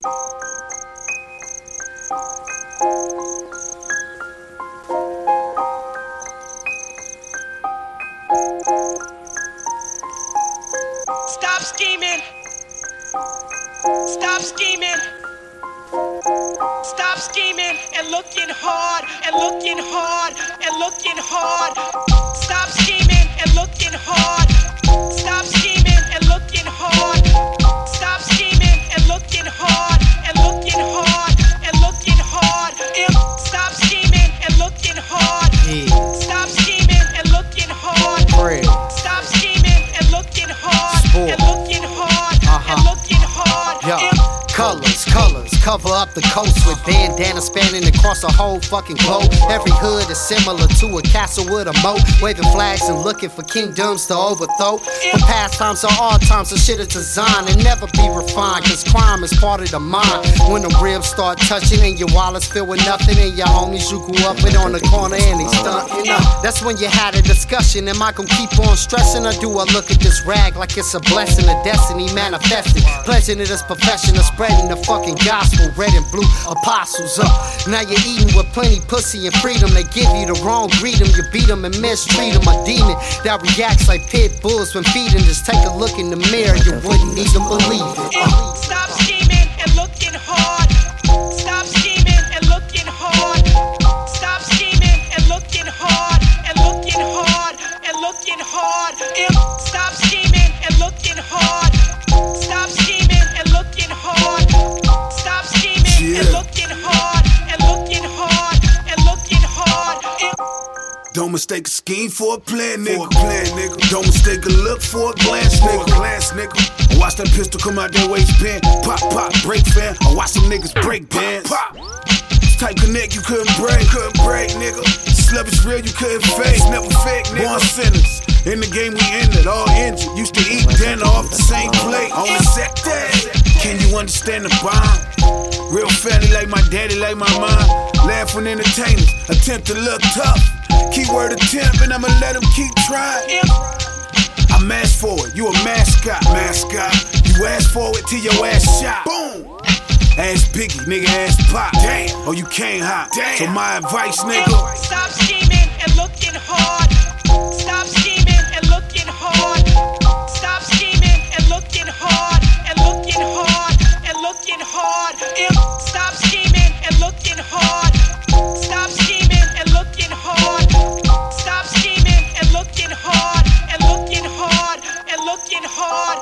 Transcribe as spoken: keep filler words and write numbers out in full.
Stop scheming. Stop scheming. Stop scheming and looking hard and looking hard and looking hard. Stop scheming and looking hard. Stop scheming and looking hard. Stop scheming and looking hard and looking hard and looking hard. Stop scheming and looking hard. Stop scheming and looking hard. Stop scheming and looking hard and looking hard and looking hard. Colors, colors, cover up the coast with bandanas spanning across the whole fucking globe. Every hood is similar to a castle with a moat, waving flags and looking for kingdoms to overthrow. For past times or all times, the shit is designed and never be refined, cause crime is part of the mind. When the ribs start touching and your wallets filled with nothing, and your homies you grew up with on the corner and they stuntin' up, that's when you had a discussion. Am I gon' keep on stressing, or do I look at this rag like it's a blessing, a destiny manifested, pledging to this profession of spreading the fucking gospel, red and blue apostles up. Now you're eating with plenty pussy and freedom. They give you the wrong greet 'em, you beat 'em and mistreat 'em. A demon that reacts like pit bulls when feeding. Just take a look in the mirror, you wouldn't even believe it. Uh. Stop scheming and looking hard. Stop scheming and looking hard. Stop scheming and looking hard and looking hard and looking hard. Stop scheming and looking hard. Stop scheming and looking hard. Stop scheming and looking hard and looking hard and looking hard. Don't mistake a scheme for a plan, nigga. A plan, nigga. Don't mistake a look for a glance, nigga. Glance, nigga. I watch that pistol come out their waistband. Pop, pop, break fan. I watch some niggas break dance. Pop, pop. Type connect you couldn't break, couldn't break, nigga. This love is real, you couldn't fake, never fake, nigga. Born sinners. In the game we ended, all injured. Used to eat dinner off the same plate. On the set day. Can you understand the bond? Real family like my daddy, like my mom. Laughing entertainers, attempt to look tough. Keyword attempt, and I'ma let them keep trying. I'm asked for it, you a mascot, mascot. You asked for it till your ass shot. Boom. Ass Biggie, nigga, ass Pop. Damn. Oh, you can't hop. Damn. So my advice, nigga. Stop scheming and looking hard. Stop scheming and looking hard. Stop scheming and looking hard and looking hard and looking hard. Stop scheming and looking hard. Stop scheming and looking hard. Stop scheming and looking hard and looking hard and looking hard.